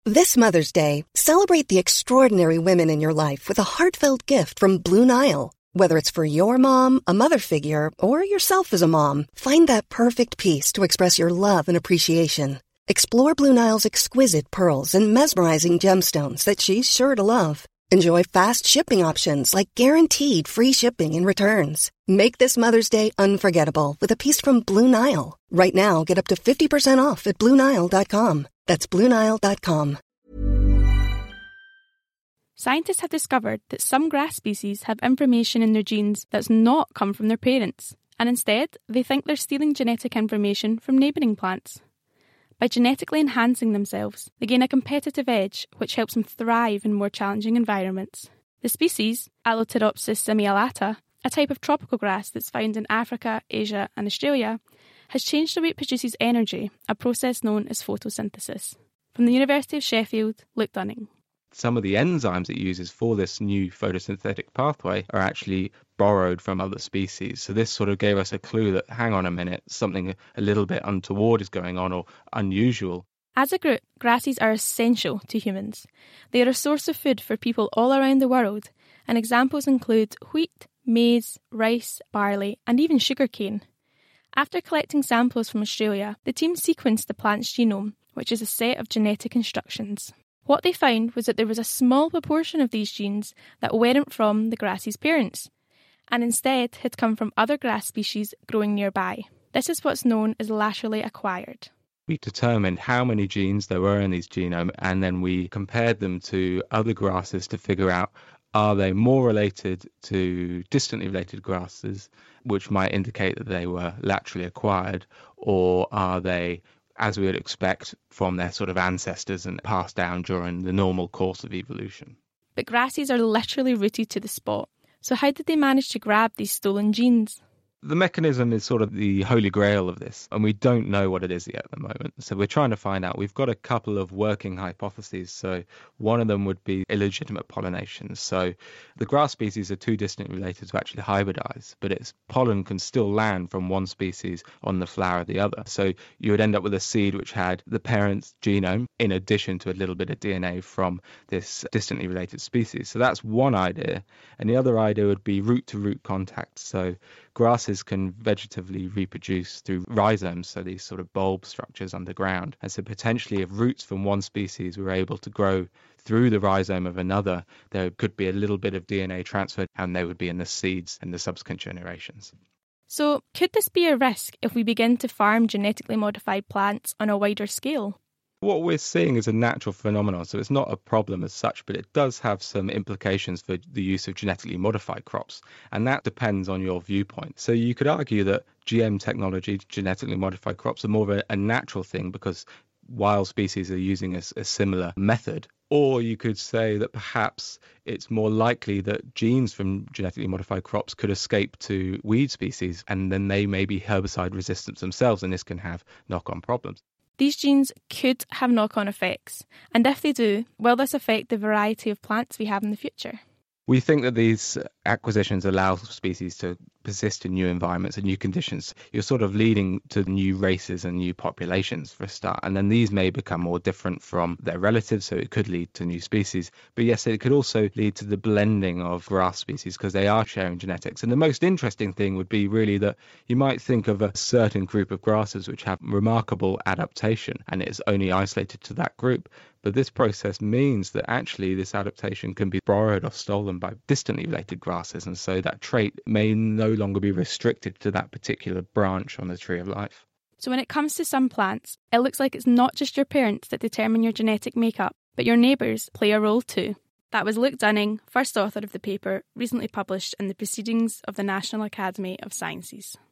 This Mother's Day, celebrate the extraordinary women in your life with a heartfelt gift from Blue Nile. Whether it's for your mom, a mother figure, or yourself as a mom, find that perfect piece to express your love and appreciation. Explore Blue Nile's exquisite pearls and mesmerizing gemstones that she's sure to love. Enjoy fast shipping options like guaranteed free shipping and returns. Make this Mother's Day unforgettable with a piece from Blue Nile. Right now, get up to 50% off at BlueNile.com. That's BlueNile.com. Scientists have discovered that some grass species have information in their genes that's not come from their parents, and instead they think they're stealing genetic information from neighbouring plants. By genetically enhancing themselves, they gain a competitive edge which helps them thrive in more challenging environments. The species, Allotropis semialata, a type of tropical grass that's found in Africa, Asia and Australia, has changed the way it produces energy, a process known as photosynthesis. From the University of Sheffield, Luke Dunning. Some of the enzymes it uses for this new photosynthetic pathway are actually borrowed from other species. So this sort of gave us a clue that, hang on a minute, something a little bit untoward is going on or unusual. As a group, grasses are essential to humans. They are a source of food for people all around the world, and examples include wheat, maize, rice, barley, and even sugarcane. After collecting samples from Australia, the team sequenced the plant's genome, which is a set of genetic instructions. What they found was that there was a small proportion of these genes that weren't from the grass's parents, and instead had come from other grass species growing nearby. This is what's known as laterally acquired. We determined how many genes there were in these genomes, and then we compared them to other grasses to figure out, are they more related to distantly related grasses, which might indicate that they were laterally acquired, or are they, as we would expect, from their sort of ancestors and passed down during the normal course of evolution. But grasses are literally rooted to the spot. So how did they manage to grab these stolen genes? The mechanism is sort of the holy grail of this, and we don't know what it is yet at the moment. So we're trying to find out. We've got a couple of working hypotheses. So one of them would be illegitimate pollination. So the grass species are too distantly related to actually hybridize, but its pollen can still land from one species on the flower of the other. So you would end up with a seed which had the parent's genome in addition to a little bit of DNA from this distantly related species. So that's one idea. And the other idea would be root-to-root contact. So grasses can vegetatively reproduce through rhizomes, so these sort of bulb structures underground. And so potentially if roots from one species were able to grow through the rhizome of another, there could be a little bit of DNA transfer and they would be in the seeds in the subsequent generations. So could this be a risk if we begin to farm genetically modified plants on a wider scale? What we're seeing is a natural phenomenon, so it's not a problem as such, but it does have some implications for the use of genetically modified crops, and that depends on your viewpoint. So you could argue that GM technology, genetically modified crops, are more of a natural thing because wild species are using a similar method. Or you could say that perhaps it's more likely that genes from genetically modified crops could escape to weed species, and then they may be herbicide resistant themselves, and this can have knock-on problems. These genes could have knock-on effects, and if they do, will this affect the variety of plants we have in the future? We think that these acquisitions allow species to persist in new environments and new conditions. You're sort of leading to new races and new populations for a start, and then these may become more different from their relatives, so it could lead to new species. But yes, it could also lead to the blending of grass species because they are sharing genetics. And the most interesting thing would be really that you might think of a certain group of grasses which have remarkable adaptation, and it's only isolated to that group. But this process means that actually this adaptation can be borrowed or stolen by distantly related grasses, and so that trait may no longer be restricted to that particular branch on the tree of life. So when it comes to some plants, it looks like it's not just your parents that determine your genetic makeup, but your neighbours play a role too. That was Luke Dunning, first author of the paper, recently published in the Proceedings of the National Academy of Sciences.